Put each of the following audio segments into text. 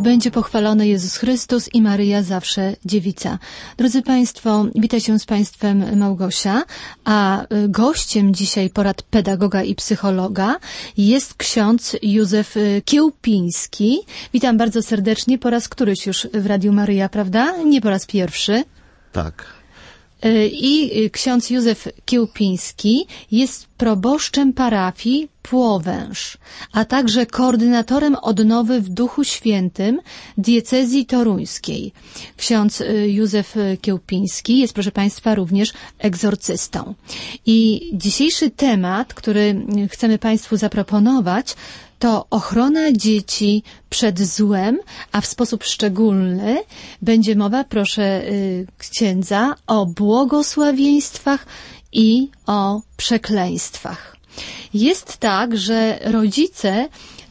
będzie pochwalony Jezus Chrystus i Maryja zawsze dziewica. Drodzy Państwo, witam się z Państwem Małgosia, a gościem dzisiaj porad pedagoga i psychologa jest ksiądz Józef Kiełpiński. Witam bardzo serdecznie, po raz któryś już w Radiu Maryja, prawda? Nie po raz pierwszy. Tak. I ksiądz Józef Kiełpiński jest proboszczem parafii Płowęż, a także koordynatorem odnowy w Duchu Świętym diecezji toruńskiej. Ksiądz Józef Kiełpiński jest, proszę Państwa, również egzorcystą. I dzisiejszy temat, który chcemy Państwu zaproponować, to ochrona dzieci przed złem, a w sposób szczególny będzie mowa, proszę księdza, o błogosławieństwach i o przekleństwach. Jest tak, że rodzice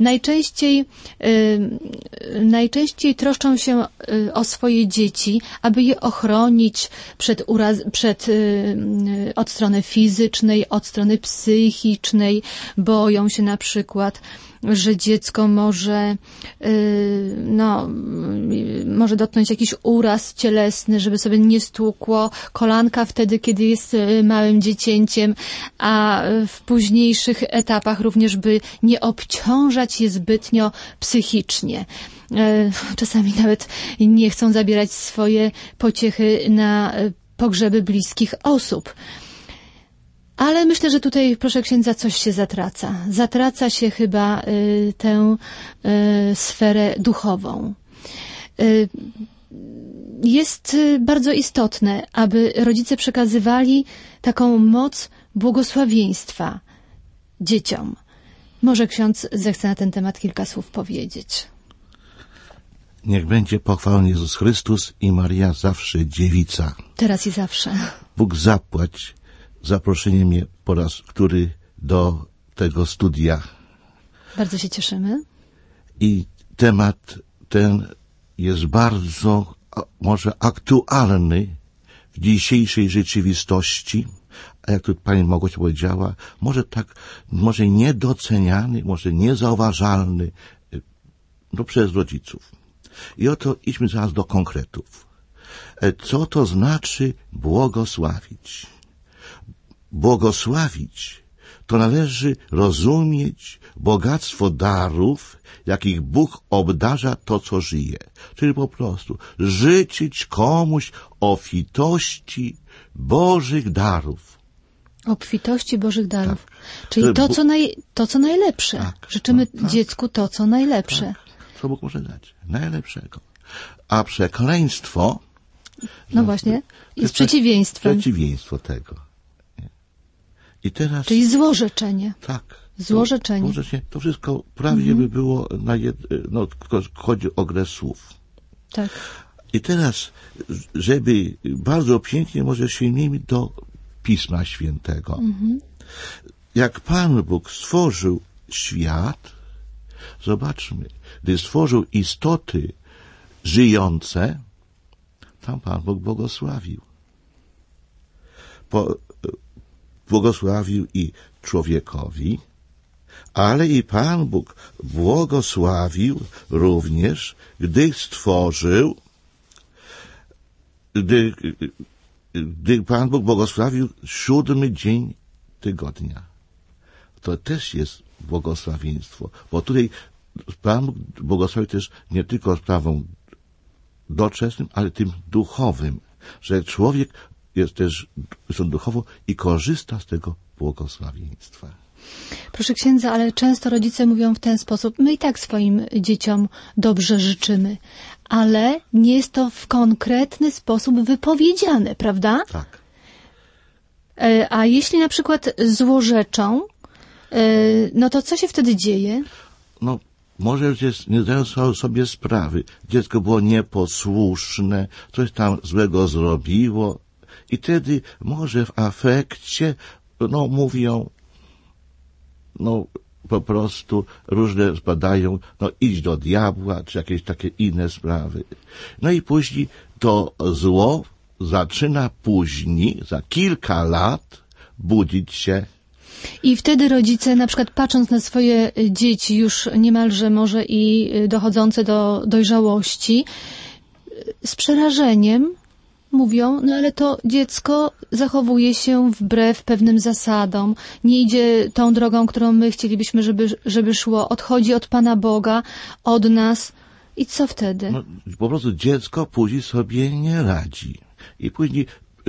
najczęściej troszczą się o swoje dzieci, aby je ochronić od strony fizycznej, od strony psychicznej. Boją się na przykład, że dziecko może dotknąć jakiś uraz cielesny, żeby sobie nie stłukło kolanka wtedy, kiedy jest małym dziecięciem, a w późniejszych etapach również by nie obciążać je zbytnio psychicznie. Czasami nawet nie chcą zabierać swoje pociechy na pogrzeby bliskich osób. Ale myślę, że tutaj, proszę księdza, coś się zatraca. Zatraca się chyba tę sferę duchową. Jest bardzo istotne, aby rodzice przekazywali taką moc błogosławieństwa dzieciom. Może ksiądz zechce na ten temat kilka słów powiedzieć. Niech będzie pochwalony Jezus Chrystus i Maryja zawsze dziewica. Teraz i zawsze. Bóg zapłać zaproszenie mnie po raz który do tego studia. Bardzo się cieszymy. I temat ten jest bardzo może aktualny w dzisiejszej rzeczywistości, a jak tu pani Małgosia powiedziała, może niedoceniany, może niezauważalny przez rodziców. I oto idźmy zaraz do konkretów. Co to znaczy błogosławić? Błogosławić to należy rozumieć bogactwo darów, jakich Bóg obdarza to, co żyje. Czyli po prostu życzyć komuś obfitości Bożych darów. Obfitości Bożych darów. Tak. Czyli to, co najlepsze. Tak, życzymy dziecku to, co najlepsze. Tak. Co Bóg może dać? Najlepszego. A przekleństwo... No właśnie, jest przeciwieństwem. Przeciwieństwo tego. I teraz... Czyli złorzeczenie. Tak. Złorzeczenie. To wszystko prawie by było chodzi o grę słów. Tak. I teraz, żeby bardzo pięknie może sięgnijmy do Pisma Świętego. Jak Pan Bóg stworzył świat, zobaczmy, gdy stworzył istoty żyjące, tam Pan Bóg błogosławił. Błogosławił i człowiekowi, ale i Pan Bóg błogosławił również, gdy stworzył, gdy Pan Bóg błogosławił 7 dzień tygodnia. To też jest błogosławieństwo, bo tutaj Pan Bóg błogosławi też nie tylko sprawą doczesnym, ale tym duchowym, że człowiek jest też duchowo i korzysta z tego błogosławieństwa. Proszę księdza, ale często rodzice mówią w ten sposób: my i tak swoim dzieciom dobrze życzymy, ale nie jest to w konkretny sposób wypowiedziane, prawda? Tak. A jeśli na przykład złorzeczą, no to co się wtedy dzieje? No, może nie zdają sobie sprawy. Dziecko było nieposłuszne, coś tam złego zrobiło i wtedy może w afekcie, mówią, po prostu różne zbadają, idź do diabła, czy jakieś takie inne sprawy. No i później to zło zaczyna później, za kilka lat, budzić się I wtedy rodzice, na przykład patrząc na swoje dzieci, już niemalże może i dochodzące do dojrzałości, z przerażeniem mówią, no ale to dziecko zachowuje się wbrew pewnym zasadom, nie idzie tą drogą, którą my chcielibyśmy, żeby szło, odchodzi od Pana Boga, od nas. I co wtedy? No, po prostu dziecko później sobie nie radzi. I później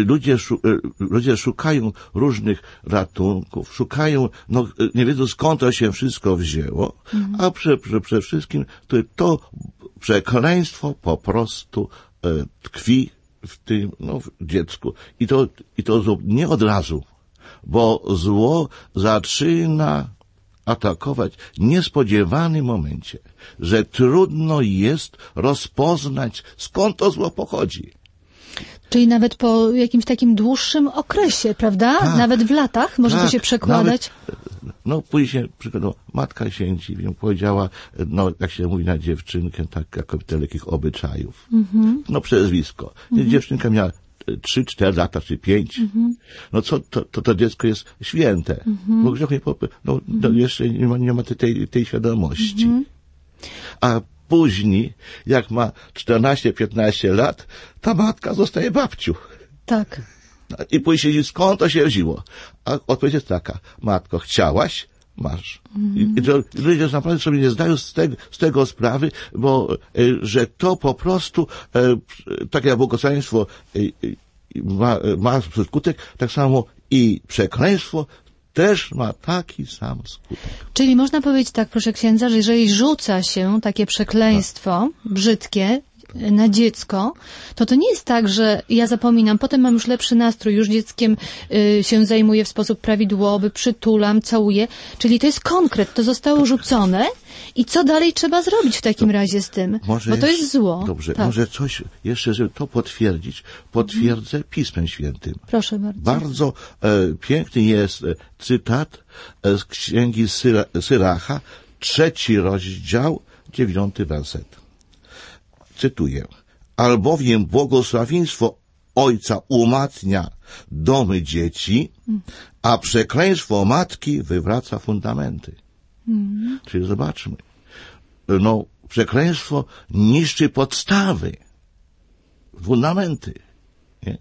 ludzie szukają różnych ratunków, szukają, no nie wiedzą skąd to się wszystko wzięło, a przede wszystkim to przekleństwo po prostu tkwi w tym, w dziecku. I to nie od razu, bo zło zaczyna atakować w niespodziewanym momencie, że trudno jest rozpoznać, skąd to zło pochodzi. Czyli nawet po jakimś takim dłuższym okresie, prawda? Tak, nawet w latach może to się przekładać? Później się przykładowo matka się dziwię, powiedziała, jak się mówi na dziewczynkę, tak jak w takich obyczajów. Przezwisko. Dziewczynka miała 3-4 lata, czy 5. No co, to dziecko jest święte. Bo grzech nie jeszcze nie ma tej świadomości. A później, jak ma 14-15 lat, ta matka zostaje babcią. Tak. I później się skąd to się wzięło? A odpowiedź jest taka, matko, chciałaś, masz. I ludzie naprawdę sobie nie zdają z tego sprawy, bo że to po prostu takie błogosławieństwo ma skutek, tak samo i przekleństwo też ma taki sam skutek. Czyli można powiedzieć tak, proszę księdza, że jeżeli rzuca się takie przekleństwo brzydkie na dziecko, to nie jest tak, że ja zapominam, potem mam już lepszy nastrój, już dzieckiem się zajmuję w sposób prawidłowy, przytulam, całuję. Czyli to jest konkret, to zostało rzucone i co dalej trzeba zrobić w takim razie z tym? Bo to jest zło. Dobrze, tak. Może coś jeszcze, żeby to potwierdzić, potwierdzę Pismem Świętym. Proszę bardzo. Bardzo piękny jest cytat z księgi Syracha, 3 rozdział, 9 werset. Cytuję. Albowiem błogosławieństwo ojca umacnia domy dzieci, a przekleństwo matki wywraca fundamenty. Czyli zobaczmy. Przekleństwo niszczy podstawy, fundamenty. Nie?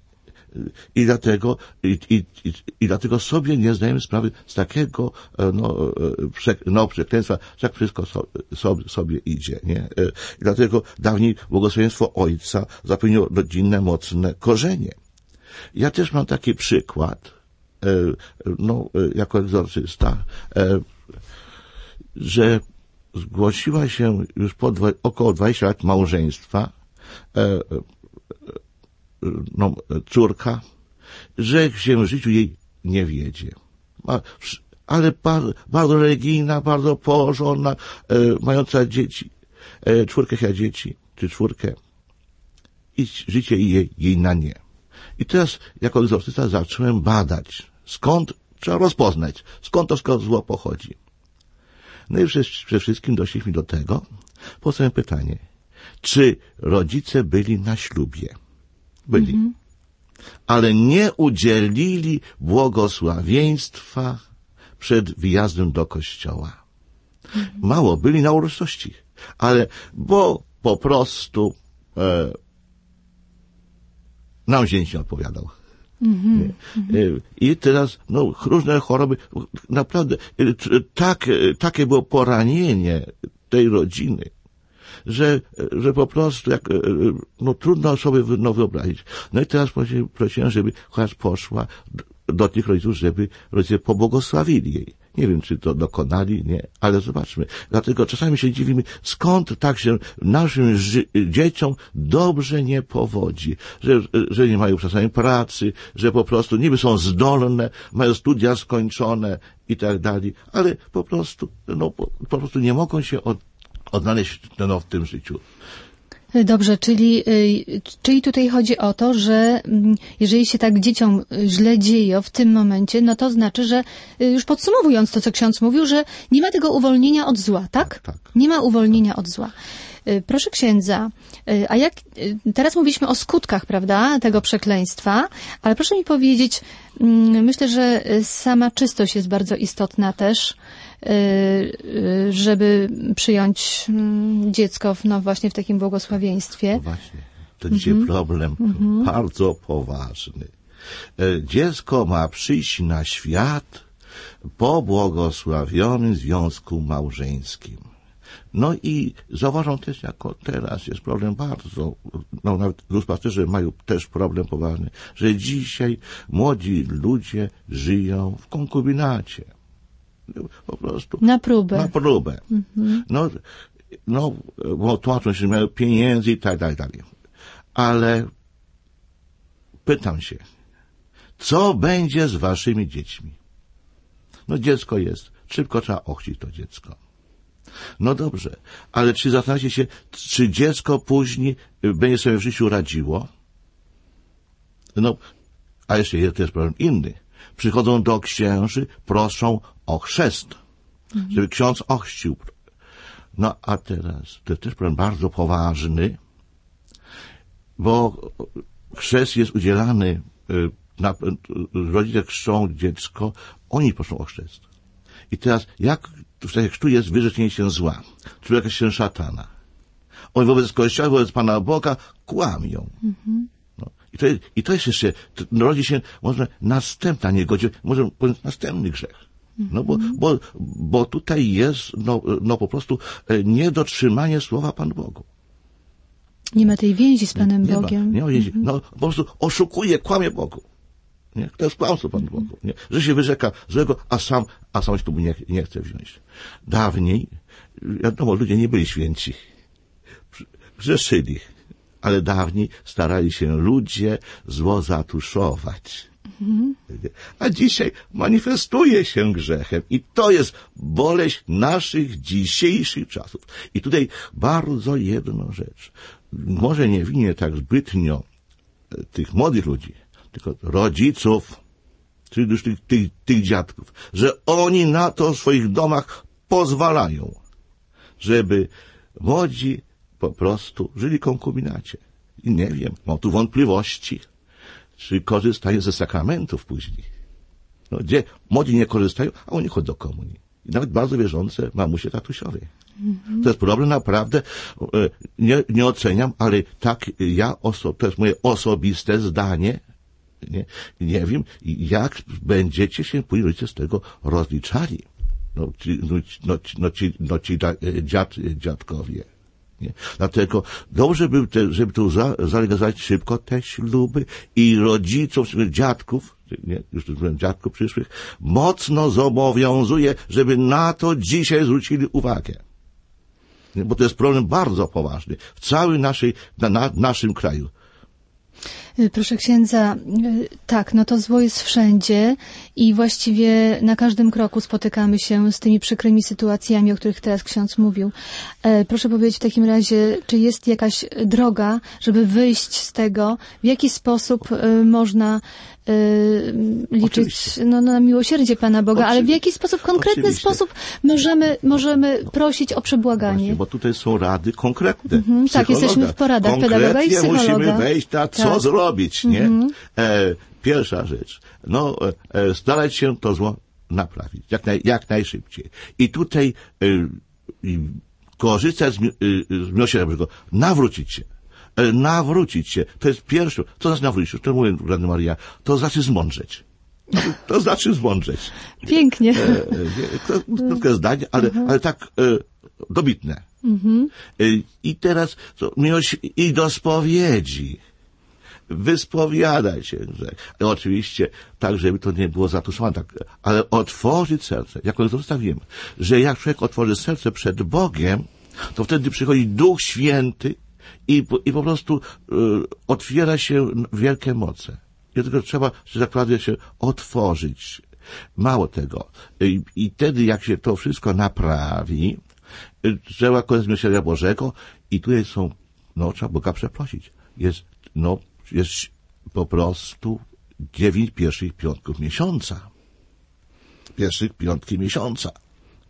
I dlatego sobie nie zdajemy sprawy z takiego przekleństwa, jak wszystko sobie idzie. Nie? I dlatego dawniej błogosławieństwo ojca zapewniło rodzinne, mocne korzenie. Ja też mam taki przykład, jako egzorcysta, że zgłosiła się już po około 20 lat małżeństwa córka, że się w życiu jej nie wiedzie. Ale bardzo religijna, bardzo położona, mająca dzieci, 4 dzieci, czy 4, i życie jej na nie. I teraz jako egzorcysta zacząłem badać, trzeba rozpoznać, skąd to zło pochodzi. No i przede wszystkim doszliśmy do tego, powstaje pytanie, czy rodzice byli na ślubie? Byli. Ale nie udzielili błogosławieństwa przed wyjazdem do kościoła. Mało, byli na uroczystości, ale bo po prostu nam zięć nie odpowiadał. I teraz, różne choroby, naprawdę, takie było poranienie tej rodziny, że po prostu trudno sobie wyobrazić. No i teraz prosiłem, żeby chociaż poszła do tych rodziców, żeby rodzice pobłogosławili jej. Nie wiem, czy to dokonali, nie, ale zobaczmy. Dlatego czasami się dziwimy, skąd tak się naszym dzieciom dobrze nie powodzi. Że nie mają czasami pracy, że po prostu niby są zdolne, mają studia skończone i tak dalej, ale po prostu nie mogą się odnaleźć w tym życiu. Dobrze, czyli tutaj chodzi o to, że jeżeli się tak dzieciom źle dzieje w tym momencie, no to znaczy, że już podsumowując to, co ksiądz mówił, że nie ma tego uwolnienia od zła, tak? Tak. Nie ma uwolnienia od zła. Proszę księdza, a jak, teraz mówiliśmy o skutkach, prawda, tego przekleństwa, ale proszę mi powiedzieć, myślę, że sama czystość jest bardzo istotna też, żeby przyjąć dziecko właśnie w takim błogosławieństwie. No właśnie, to dzisiaj problem bardzo poważny. Dziecko ma przyjść na świat po błogosławionym związku małżeńskim. No i zauważam też, jako teraz jest problem bardzo, nawet duszpasterze mają też problem poważny, że dzisiaj młodzi ludzie żyją w konkubinacie. Po prostu. Na próbę. Na próbę. Bo tłumaczą się, że mają pieniędzy i tak dalej. Ale pytam się, co będzie z waszymi dziećmi? No dziecko jest, szybko trzeba ochrzcić to dziecko. No dobrze, ale czy zastanawiacie się, czy dziecko później będzie sobie w życiu radziło? No, a jeszcze jest też problem inny. Przychodzą do księży, proszą o chrzest, żeby ksiądz ochrzcił. No a teraz, to jest też problem bardzo poważny, bo chrzest jest udzielany, rodzice chrzczą dziecko, oni proszą o chrzest. I teraz, jak w czasie chrztu jest wyrzeczenie się zła, czy jakaś się szatana. Oni wobec Kościoła, wobec Pana Boga kłamią. No. I to jest jeszcze, rodzi się może następna niegodziwość, może następny grzech. No bo tutaj jest, po prostu niedotrzymanie słowa Panu Bogu. Nie ma tej więzi z Panem Bogiem. Nie ma więzi. No, po prostu oszukuje, kłamie Bogu. Nie? To jest kłamstwo Panu Bogu. Nie? Że się wyrzeka złego, a sam ślubu nie chce wziąć. Dawniej, wiadomo, ludzie nie byli święci. Grzeszyli. Ale dawniej starali się ludzie zło zatuszować. A dzisiaj manifestuje się grzechem. I to jest boleść naszych dzisiejszych czasów. I tutaj bardzo jedną rzecz. Może nie winię tak zbytnio tych młodych ludzi, tylko rodziców, czyli już tych dziadków, że oni na to w swoich domach pozwalają, żeby młodzi po prostu żyli w konkubinacie. I nie wiem, mam tu wątpliwości, czy korzystają ze sakramentów później. No, gdzie młodzi nie korzystają, a oni chodzą do komunii. I nawet bardzo wierzące mamusie, tatusiowie. To jest problem naprawdę, nie oceniam, ale tak to jest moje osobiste zdanie. Nie wiem, jak będziecie się później rodzice z tego rozliczali. Ci dziadkowie. Nie? Dlatego dobrze by, żeby tu zalegalizować szybko te śluby i rodziców, dziadków, nie, już tu byłem dziadków przyszłych, mocno zobowiązuje, żeby na to dzisiaj zwrócili uwagę. Nie? Bo to jest problem bardzo poważny w całym naszym kraju. Proszę księdza, tak, no to zło jest wszędzie i właściwie na każdym kroku spotykamy się z tymi przykrymi sytuacjami, o których teraz ksiądz mówił. Proszę powiedzieć w takim razie, czy jest jakaś droga, żeby wyjść z tego? W jaki sposób można liczyć na miłosierdzie Pana Boga, ale w jaki sposób, konkretny sposób możemy prosić o przebłaganie? Właśnie, bo tutaj są rady konkretne. Tak, jesteśmy w poradach pedagoga i psychologa. Musimy wejść co zrobić, nie? Pierwsza rzecz, starać się to zło naprawić, jak najszybciej. I tutaj korzystać z miłosierdzia, nawrócić się. To jest pierwsze. Co znaczy nawrócić? To mówię, Radny Maria. To znaczy zmądrzeć. Pięknie. Krótkie zdanie, ale tak dobitne. I teraz i do spowiedzi. Wyspowiadać się. Oczywiście tak, żeby to nie było zatuszowane, tak, ale otworzyć serce. Jak to zostawimy, że jak człowiek otworzy serce przed Bogiem, to wtedy przychodzi Duch Święty i po prostu otwiera się wielkie moce. I tylko trzeba, że tak naprawdę się otworzyć. Mało tego. I wtedy, jak się to wszystko naprawi, trzeba korzystać z miłosierdzia Bożego i tutaj trzeba Boga przeprosić. Jest po prostu 9 pierwszych piątków miesiąca. Pierwszych piątki miesiąca.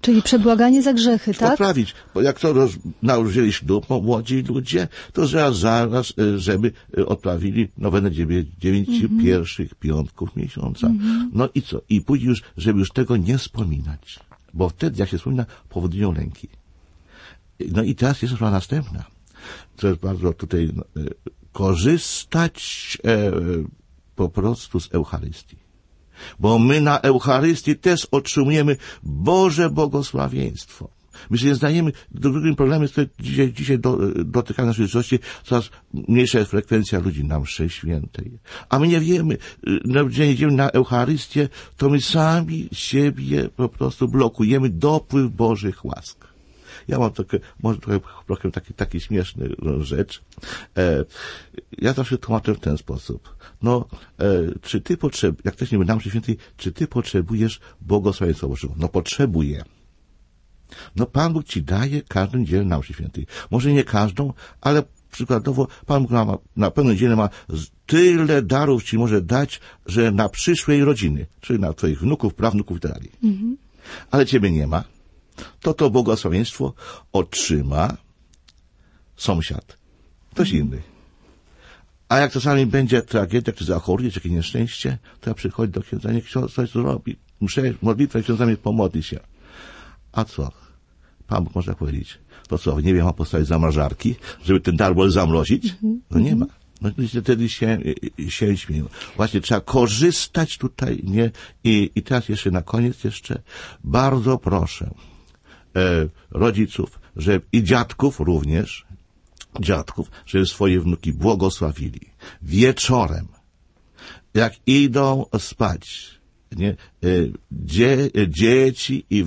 Czyli przebłaganie za grzechy, tak? Poprawić. Bo jak to nałożyli ślub młodzi ludzie, to zaraz, żeby odprawili nowenę 9 pierwszych piątków miesiąca. No i co? I później już, żeby już tego nie wspominać. Bo wtedy, jak się wspomina, powodują lęki. No i teraz jest sprawa następna. To jest bardzo tutaj korzystać po prostu z Eucharystii. Bo my na Eucharystii też otrzymujemy Boże błogosławieństwo. My sobie zdajemy, drugim problemem jest, który dzisiaj dotyka naszej rzeczywistości, coraz mniejsza jest frekwencja ludzi na mszy świętej. A my nie wiemy, gdzie idziemy na Eucharystię, to my sami siebie po prostu blokujemy dopływ Bożych łask. Ja mam może trochę taki śmieszny rzecz. Ja zawsze tłumaczę w ten sposób. Czy ty jak ktoś nie będzie na mszy świętej, czy ty potrzebujesz błogosławieństwa Bożego? No potrzebuję. No Pan Bóg ci daje każdą niedzielę na mszy świętej. Może nie każdą, ale przykładowo Pan Bóg na pewną niedzielę ma tyle darów ci może dać, że na przyszłej rodziny, czyli na twoich wnuków, prawnuków i tak dalej. Ale ciebie nie ma. To błogosławieństwo otrzyma sąsiad. Ktoś inny. A jak czasami będzie tragedia, czy zachoruje, czy jakieś nieszczęście, to ja przychodzi do księdza, niech ksiądz coś zrobi. Muszę modlitwę, księdza mnie pomodli się. A co? Pan Bóg może powiedzieć. To co, nie wiem, ma postawić zamrażarki, żeby ten dar zamrozić? No nie ma. No wtedy się śmieją. Właśnie trzeba korzystać tutaj, nie? I teraz jeszcze na koniec bardzo proszę rodziców, i dziadków również, żeby swoje wnuki błogosławili. Wieczorem, jak idą spać, nie? Dzieci i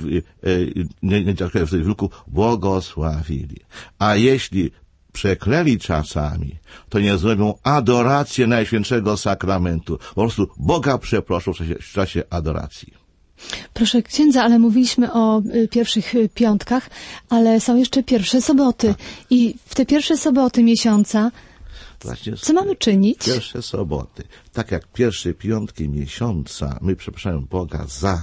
wnuków błogosławili. A jeśli przeklęli czasami, to nie zrobią adoracji Najświętszego Sakramentu. Po prostu Boga przeproszą w czasie adoracji. Proszę księdza, ale mówiliśmy o pierwszych piątkach, ale są jeszcze pierwsze soboty. Tak. I w te pierwsze soboty miesiąca co mamy czynić? Pierwsze soboty. Tak jak pierwsze piątki miesiąca my przepraszamy Boga za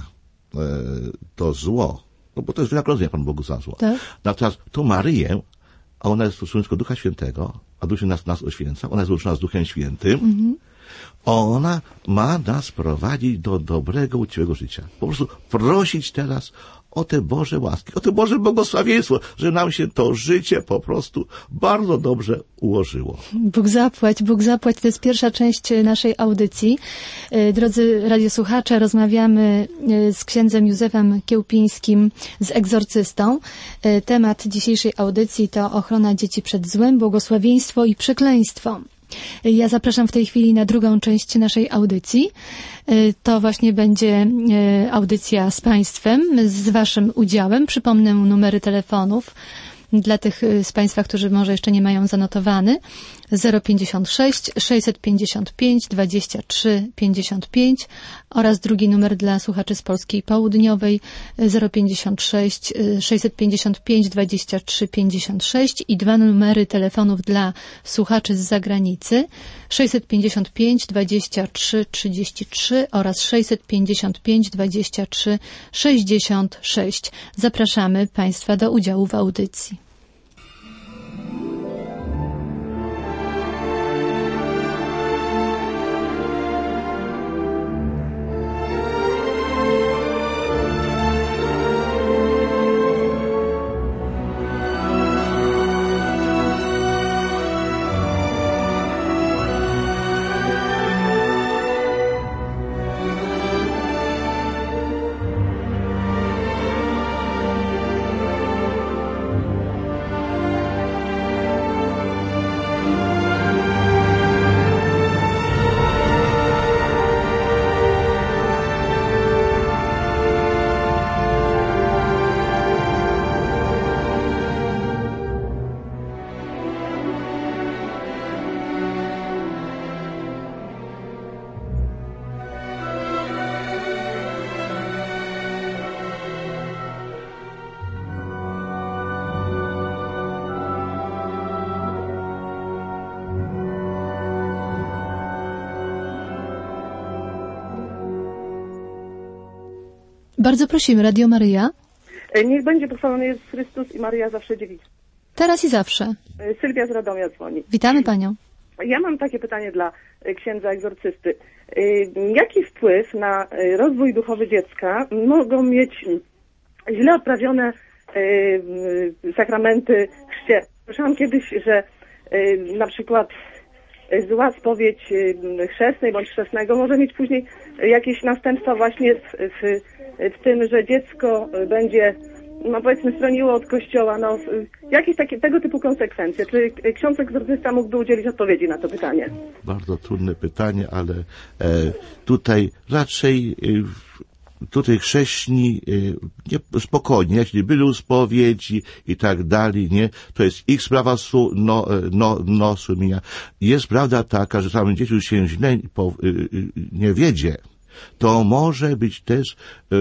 to zło, no bo to jest wynagrodzenie Panu Bogu za zło. Tak. Natomiast tu Maryję, a ona jest stosunkowo Ducha Świętego, a Duch nas oświęca, ona jest łączona z Duchem Świętym, ona ma nas prowadzić do dobrego, uczciwego życia. Po prostu prosić teraz o te Boże łaski, o te Boże błogosławieństwo, że nam się to życie po prostu bardzo dobrze ułożyło. Bóg zapłać. To jest pierwsza część naszej audycji. Drodzy radiosłuchacze, rozmawiamy z księdzem Józefem Kiełpińskim, z egzorcystą. Temat dzisiejszej audycji to ochrona dzieci przed złem, błogosławieństwo i przekleństwo. Ja zapraszam w tej chwili na drugą część naszej audycji. To właśnie będzie audycja z Państwem, z Waszym udziałem. Przypomnę numery telefonów dla tych z Państwa, którzy może jeszcze nie mają zanotowany. 056 655 23 55 oraz drugi numer dla słuchaczy z Polski Południowej 056 655 23 56 i dwa numery telefonów dla słuchaczy z zagranicy 655 23 33 oraz 655 23 66. Zapraszamy Państwa do udziału w audycji. Bardzo prosimy, Radio Maryja. Niech będzie pochwalony Jezus Chrystus i Maryja zawsze dziewica. Teraz i zawsze. Sylwia z Radomia dzwoni. Witamy panią. Ja mam takie pytanie dla księdza egzorcysty. Jaki wpływ na rozwój duchowy dziecka mogą mieć źle odprawione sakramenty chrzcie? Słyszałam kiedyś, że na przykład zła spowiedź chrzestnej bądź chrzestnego może mieć później jakieś następstwa właśnie w tym, że dziecko będzie, no powiedzmy, stroniło od kościoła. No, jakieś tego typu konsekwencje? Czy ksiądz egzorcysta mógłby udzielić odpowiedzi na to pytanie? Bardzo trudne pytanie, ale tutaj raczej tutaj chrześni spokojnie, jeśli byli u spowiedzi i tak dalej, nie, to jest ich sprawa sumienia. Jest prawda taka, że samym dzieciom się źle nie wiedzie. To może być też,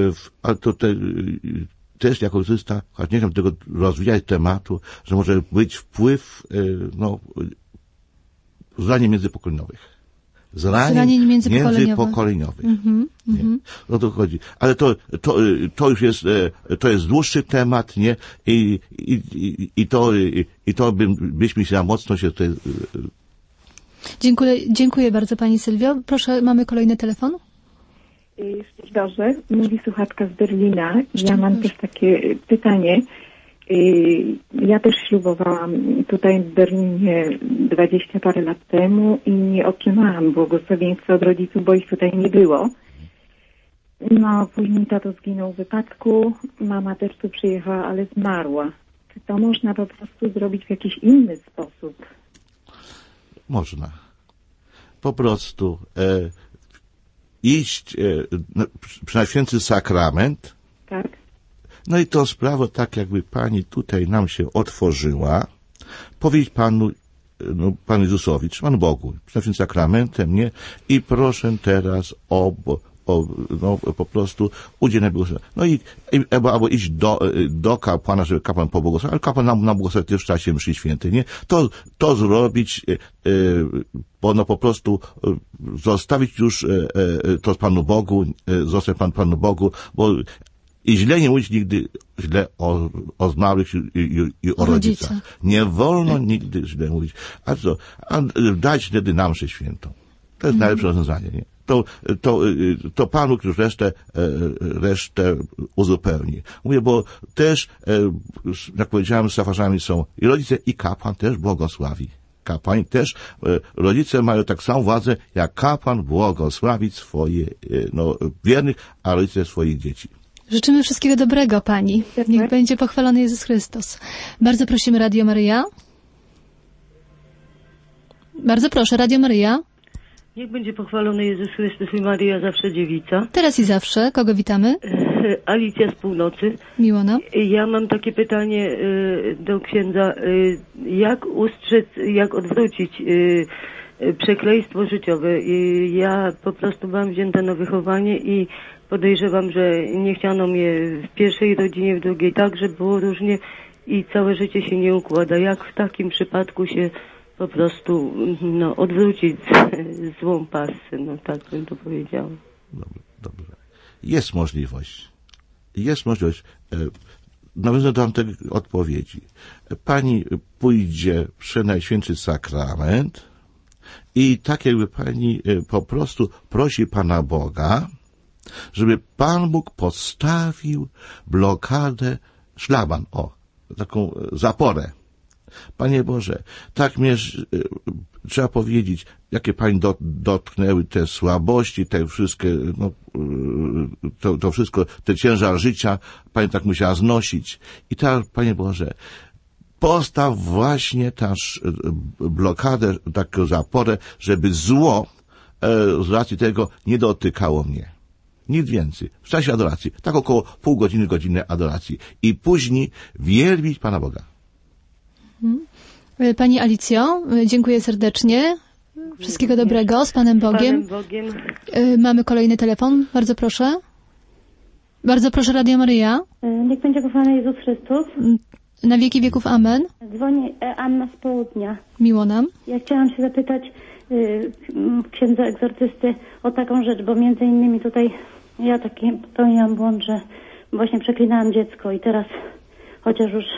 też jako egzorcysta, choć nie chcę tego rozwijać tematu, że może być wpływ, zranień międzypokoleniowych. Zranień międzypokoleniowych. No to chodzi. Ale to już jest, to jest dłuższy temat, nie? I to byśmy się mocno się tutaj... Dziękuję bardzo pani Sylwio. Proszę, mamy kolejny telefon. Szczęść Boże, mówi słuchaczka z Berlina. Ja mam też takie pytanie. Ja też ślubowałam tutaj w Berlinie 20 parę lat temu i nie otrzymałam błogosławieństwa od rodziców, bo ich tutaj nie było. No, później tato zginął w wypadku, mama też tu przyjechała, ale zmarła. Czy to można po prostu zrobić w jakiś inny sposób? Można. Po prostu iść na święty sakrament. Tak. No i to sprawa, tak jakby pani tutaj nam się otworzyła, powiedzieć panu Jezusowi, czy Panu Bogu, przed tym sakramentem, nie? I proszę teraz po prostu udzielę błogosławieństwa. No i albo iść do kapłana, żeby kapłan pobłogosławił, ale kapłan nam błogosławi też w czasie mszy świętej, nie? To zrobić, po prostu zostawić już to Panu Bogu, zostać Panu Bogu, bo i źle nie mówić nigdy źle o zmarłych i o rodzicach. Nie wolno nigdy źle mówić. A co? Dać wtedy na mszę świętą. To jest najlepsze rozwiązanie, nie? To Pan Bóg już resztę uzupełni. Mówię, bo też, jak powiedziałem, z safarzami są i rodzice, i kapłan też błogosławi. Kapłani też, rodzice mają tak samą władzę, jak kapłan błogosławić swoje, wiernych, a rodzice swoich dzieci. Życzymy wszystkiego dobrego pani. Niech będzie pochwalony Jezus Chrystus. Bardzo prosimy Radio Maryja. Bardzo proszę, Radio Maryja. Niech będzie pochwalony Jezus Chrystus i Maryja zawsze dziewica. Teraz i zawsze. Kogo witamy? Alicja z północy. Miło nam. Ja mam takie pytanie do księdza. Jak ustrzec, jak odwrócić przekleństwo życiowe? Ja po prostu byłam wzięta na wychowanie i podejrzewam, że nie chciano mnie w pierwszej rodzinie, w drugiej także było różnie i całe życie się nie układa. Jak w takim przypadku się po prostu odwrócić złą pasę, tak bym to powiedziała. Dobrze. Jest możliwość. Nawiązując do tej odpowiedzi. Pani pójdzie przy Najświętszy Sakrament i tak jakby pani po prostu prosi Pana Boga, żeby Pan Bóg postawił blokadę, szlaban, taką zaporę. Panie Boże, tak mnie trzeba powiedzieć, jakie Pani dotknęły te słabości, te wszystkie, to wszystko, te ciężar życia, Pani tak musiała znosić. I tak, Panie Boże, postaw właśnie też blokadę, taką zaporę, żeby zło z racji tego nie dotykało mnie. Nic więcej. W czasie adoracji. Tak około pół godziny, godziny adoracji. I później wielbić Pana Boga. Pani Alicjo, dziękuję serdecznie. Wszystkiego dobrego. Z Panem Bogiem. Mamy kolejny telefon. Bardzo proszę. Bardzo proszę, Radio Maryja. Niech będzie pochwalony Jezus Chrystus. Na wieki wieków. Amen. Dzwoni Anna z południa. Miło nam. Ja chciałam się zapytać księdza egzorcysty o taką rzecz, bo między innymi tutaj ja taki popełniłam błąd, że właśnie przeklinałam dziecko i teraz, chociaż już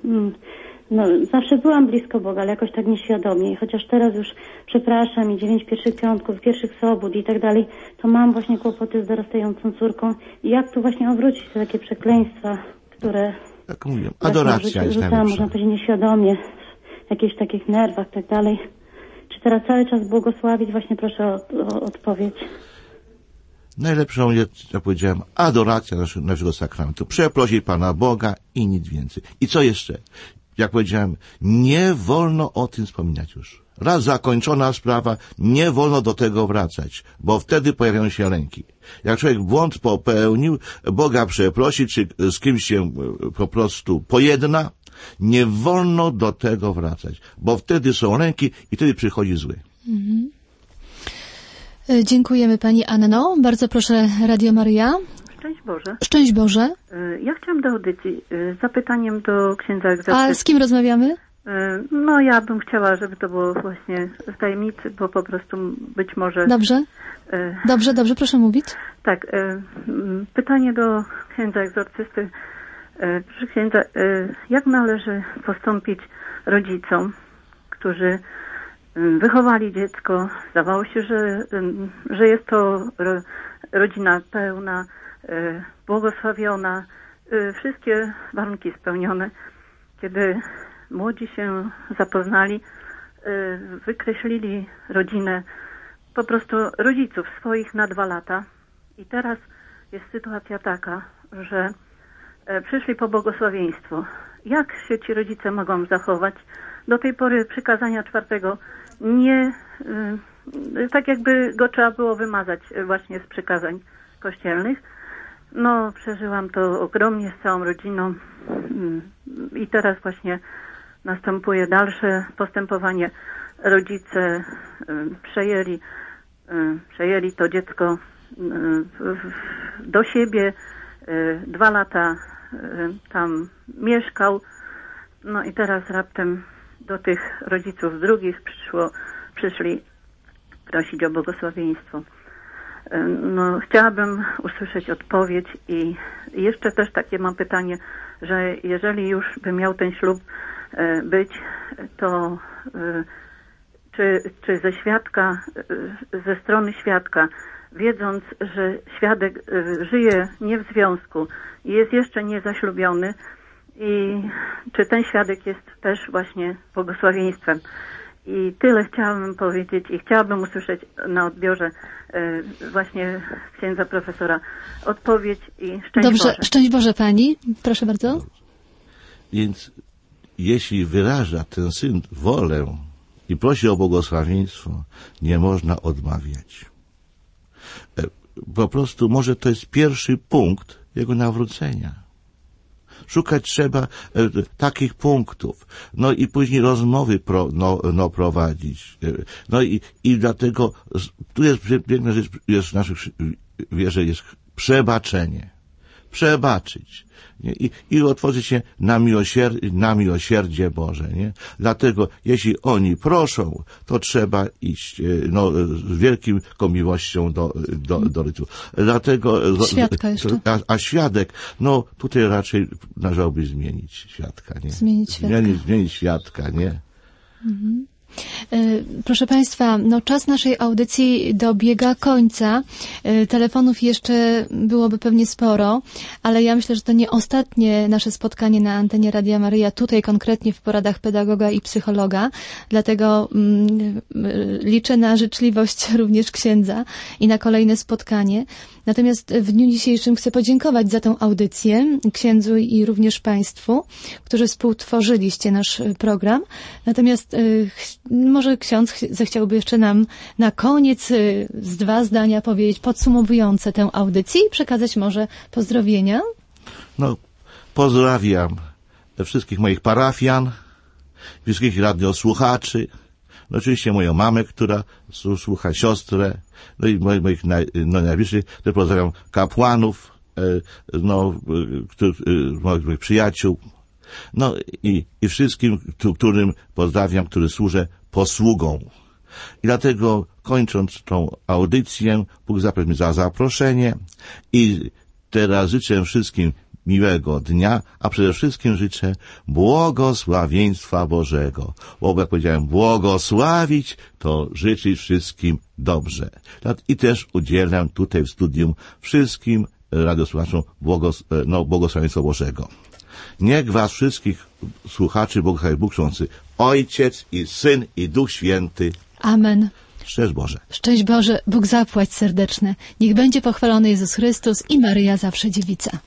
zawsze byłam blisko Boga, ale jakoś tak nieświadomie. I chociaż teraz już przepraszam i 9 pierwszych piątków, pierwszych sobót i tak dalej, to mam właśnie kłopoty z dorastającą córką. I jak tu właśnie odwrócić te takie przekleństwa, które... Jak mówię, adoracja jest rzucałam, najlepsza. można powiedzieć, nieświadomie, w jakichś takich nerwach i tak dalej. Czy teraz cały czas błogosławić? Właśnie proszę o odpowiedź. Najlepszą jest, jak powiedziałem, adoracja naszego sakramentu. Przeprosić Pana Boga i nic więcej. I co jeszcze? Jak powiedziałem, nie wolno o tym wspominać już. Raz zakończona sprawa, nie wolno do tego wracać, bo wtedy pojawiają się lęki. Jak człowiek błąd popełnił, Boga przeprosi, czy z kimś się po prostu pojedna, nie wolno do tego wracać, bo wtedy są lęki i wtedy przychodzi zły. Mhm. Dziękujemy Pani Anno. Bardzo proszę, Radio Maryja. Szczęść Boże. Szczęść Boże. Ja chciałam do audycji z zapytaniem do księdza egzorcysty. A z kim rozmawiamy? No ja bym chciała, żeby to było właśnie w tajemnicy, bo po prostu być może... Dobrze. Dobrze, proszę mówić. Tak, pytanie do księdza egzorcysty. Proszę księdza, jak należy postąpić rodzicom, którzy wychowali dziecko, zdawało się, że jest to rodzina pełna, błogosławiona, wszystkie warunki spełnione. Kiedy młodzi się zapoznali, wykreślili rodzinę, po prostu rodziców swoich na 2 lata. I teraz jest sytuacja taka, że przyszli po błogosławieństwo. Jak się ci rodzice mogą zachować? Do tej pory przykazania 4 nie, tak jakby go trzeba było wymazać właśnie z przykazań kościelnych. No, przeżyłam to ogromnie z całą rodziną i teraz właśnie następuje dalsze postępowanie. Rodzice przejęli to dziecko do siebie, 2 lata tam mieszkał, no i teraz raptem do tych rodziców drugich przyszli prosić o błogosławieństwo. No, chciałabym usłyszeć odpowiedź i jeszcze też takie mam pytanie, że jeżeli już by miał ten ślub być, to czy ze strony świadka, wiedząc, że świadek żyje nie w związku i jest jeszcze niezaślubiony, i czy ten świadek jest też właśnie błogosławieństwem. I tyle chciałabym powiedzieć i chciałabym usłyszeć na odbiorze właśnie księdza profesora odpowiedź i szczęść Dobrze, Boże. szczęść Boże Pani. Proszę bardzo. Więc jeśli wyraża ten syn wolę i prosi o błogosławieństwo, nie można odmawiać. Po prostu może to jest pierwszy punkt jego nawrócenia. Szukać trzeba takich punktów. No i później rozmowy prowadzić. No i dlatego tu jest piękna rzecz, jest w naszych wierze jest przebaczenie. Przebaczyć. Nie? I otworzyć się na miłosierdzie Boże. Nie? Dlatego, jeśli oni proszą, to trzeba iść z wielką miłością do rodziców. Dlatego, świadka jeszcze. A świadek, tutaj raczej należałoby zmienić świadka. Nie? Zmienić świadka, nie? Mhm. Proszę Państwa, czas naszej audycji dobiega końca. Telefonów jeszcze byłoby pewnie sporo, ale ja myślę, że to nie ostatnie nasze spotkanie na antenie Radia Maryja, tutaj konkretnie w poradach pedagoga i psychologa. Dlatego liczę na życzliwość również księdza i na kolejne spotkanie. Natomiast w dniu dzisiejszym chcę podziękować za tę audycję księdzu i również Państwu, którzy współtworzyliście nasz program. Natomiast może ksiądz zechciałby jeszcze nam na koniec z 2 zdania powiedzieć podsumowujące tę audycję i przekazać może pozdrowienia. Pozdrawiam wszystkich moich parafian, wszystkich radiosłuchaczy, oczywiście moją mamę, która słucha, siostrę, i moich najbliższych, też pozdrawiam kapłanów, moich przyjaciół, i wszystkim, którym pozdrawiam, którzy służę posługą. I dlatego, kończąc tą audycję, Bóg zapewni za zaproszenie i teraz życzę wszystkim miłego dnia, a przede wszystkim życzę błogosławieństwa Bożego. Bo jak powiedziałem, błogosławić to życzyć wszystkim dobrze. I też udzielam tutaj w studium wszystkim radiosłuchaczom błogosławieństwa Bożego. Niech was wszystkich słuchaczy błogosławi Bóg Wszechmogący, Ojciec i Syn i Duch Święty. Amen. Szczęść Boże. Szczęść Boże, Bóg zapłać serdeczne. Niech będzie pochwalony Jezus Chrystus i Maryja zawsze dziewica.